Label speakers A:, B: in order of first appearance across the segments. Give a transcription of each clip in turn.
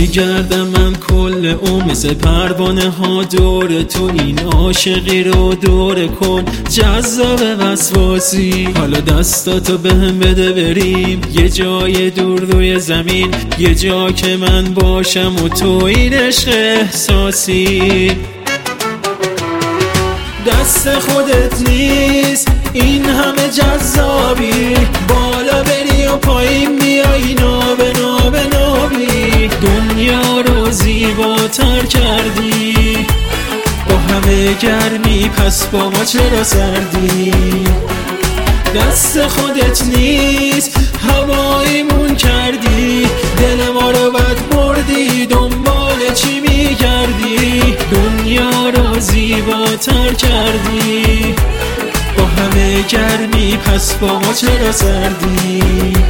A: میگردم من کل مثل پروانه ها دور تو، این عاشقی رو دور کن جذاب وسواسی. حالا دستاتو بهم بده بریم یه جای دور روی زمین، یه جا که من باشم و تو این عشق احساسی. دست خودت نیست این همه جذابی، بالا بری و پایین بیایی، نابه نابه نابی، دنیا رو زیباتر کردی. با همه گرمی پس با ما چرا سردی؟ دست خودت نیست هواییمون کردی، دل ما رو بد بردی، دنبال چی میگردی؟ دنیا رو زیباتر کردی. با همه گرمی پس با ما چرا سردی؟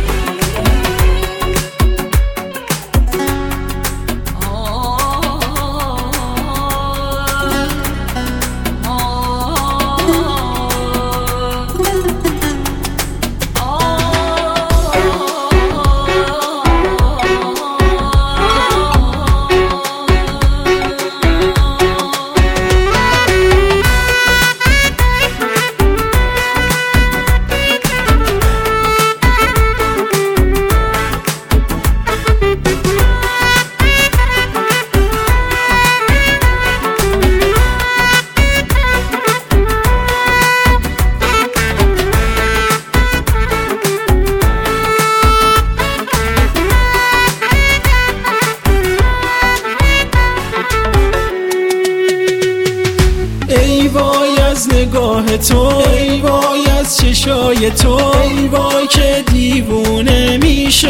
A: ای وای از نگاه تو، ای وای از چشای تو، ای وای که دیوونه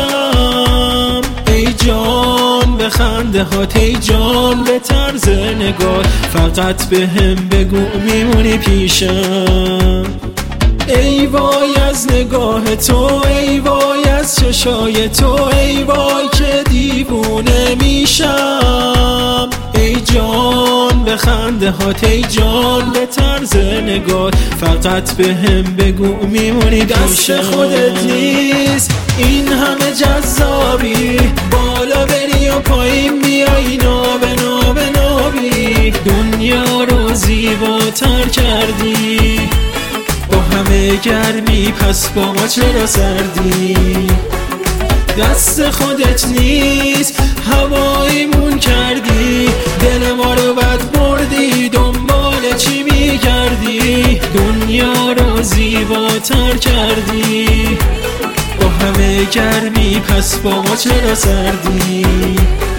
A: میشم. ای جان به خنده هات، ای جان به طرز نگاه، فقط به هم بگو میمونی پیشم. ای وای از نگاه تو، ای وای از چشای تو، ای وای که دیوونه میشم. ای جان به خنده هات، ای جان به طرز نگاه، فقط به هم بگو میمونی پیشم. دست خودت نیست این همه جذابی، بالا بری و پایین بیایی، نابه نابه نابی، دنیا رو زیباتر کردی. با همه گرمی پس با ما چرا سردی؟ دست خودت نیست هواییمون کردی، دل ما رو بد بردی، دنبال چی میگردی؟ دنیا رو زیباتر کردی. با همه گرمی پس با ما چرا سردی؟